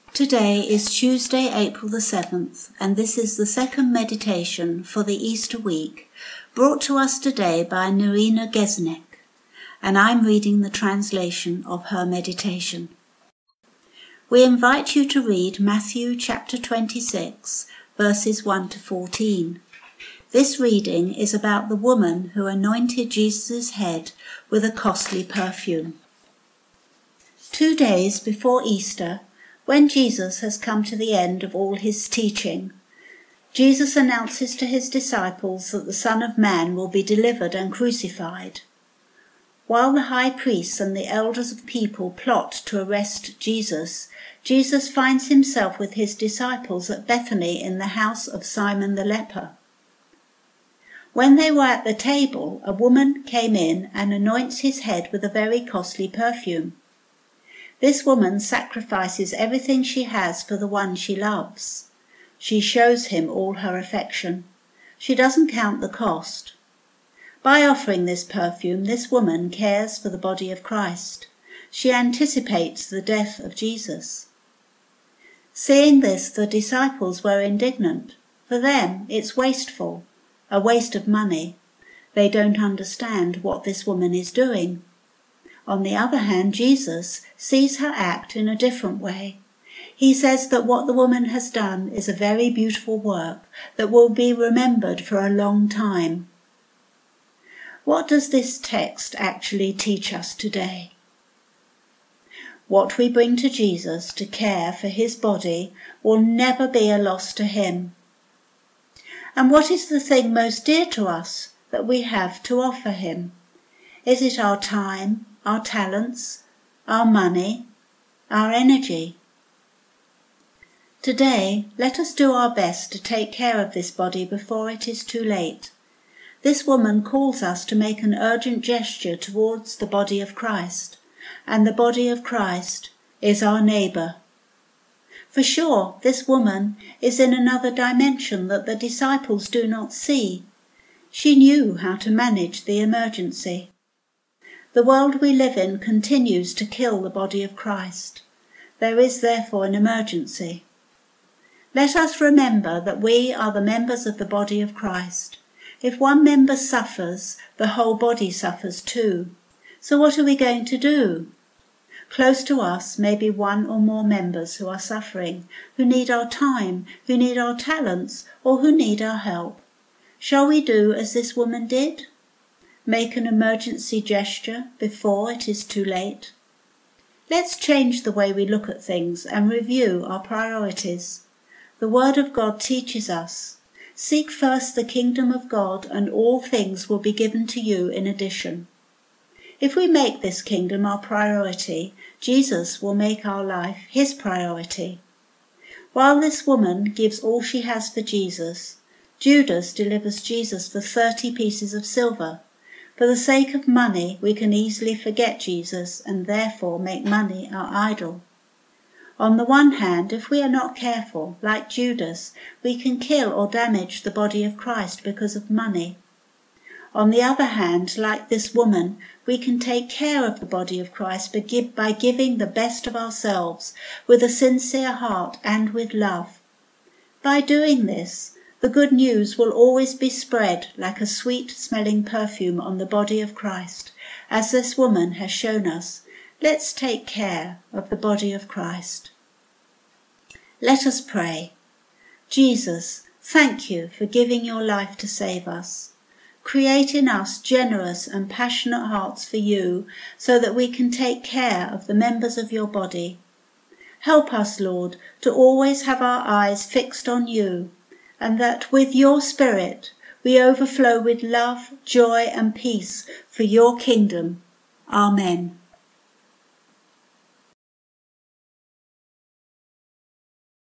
Today is Tuesday, April the 7th, and this is the second meditation for the Easter week, brought to us today by Nerina Gesnick, and I'm reading the translation of her meditation. We invite you to read Matthew chapter 26, verses 1 to 14. This reading is about the woman who anointed Jesus' head with a costly perfume. 2 days before Easter, when Jesus has come to the end of all his teaching, Jesus announces to his disciples that the Son of Man will be delivered and crucified. While the high priests and the elders of people plot to arrest Jesus, Jesus finds himself with his disciples at Bethany in the house of Simon the leper. When they were at the table, a woman came in and anoints his head with a very costly perfume. This woman sacrifices everything she has for the one she loves. She shows him all her affection. She doesn't count the cost. By offering this perfume, this woman cares for the body of Christ. She anticipates the death of Jesus. Seeing this, the disciples were indignant. For them, it's wasteful, a waste of money. They don't understand what this woman is doing. On the other hand, Jesus sees her act in a different way. He says that what the woman has done is a very beautiful work that will be remembered for a long time. What does this text actually teach us today? What we bring to Jesus to care for his body will never be a loss to him. And what is the thing most dear to us that we have to offer him? Is it our time, our talents, our money, our energy? Today, let us do our best to take care of this body before it is too late. This woman calls us to make an urgent gesture towards the body of Christ, and the body of Christ is our neighbour. For sure, this woman is in another dimension that the disciples do not see. She knew how to manage the emergency. The world we live in continues to kill the body of Christ. There is therefore an emergency. Let us remember that we are the members of the body of Christ. If one member suffers, the whole body suffers too. So what are we going to do? Close to us may be one or more members who are suffering, who need our time, who need our talents, or who need our help. Shall we do as this woman did? Make an emergency gesture before it is too late? Let's change the way we look at things and review our priorities. The Word of God teaches us, seek first the kingdom of God and all things will be given to you in addition. If we make this kingdom our priority, Jesus will make our life his priority. While this woman gives all she has for Jesus, Judas delivers Jesus for 30 pieces of silver. For the sake of money, we can easily forget Jesus and therefore make money our idol. On the one hand, if we are not careful, like Judas, we can kill or damage the body of Christ because of money. On the other hand, like this woman, we can take care of the body of Christ by giving the best of ourselves with a sincere heart and with love. By doing this, the good news will always be spread like a sweet-smelling perfume on the body of Christ, as this woman has shown us. Let's take care of the body of Christ. Let us pray. Jesus, thank you for giving your life to save us. Create in us generous and passionate hearts for you, so that we can take care of the members of your body. Help us, Lord, to always have our eyes fixed on you, and that with your Spirit we overflow with love, joy and peace for your kingdom. Amen.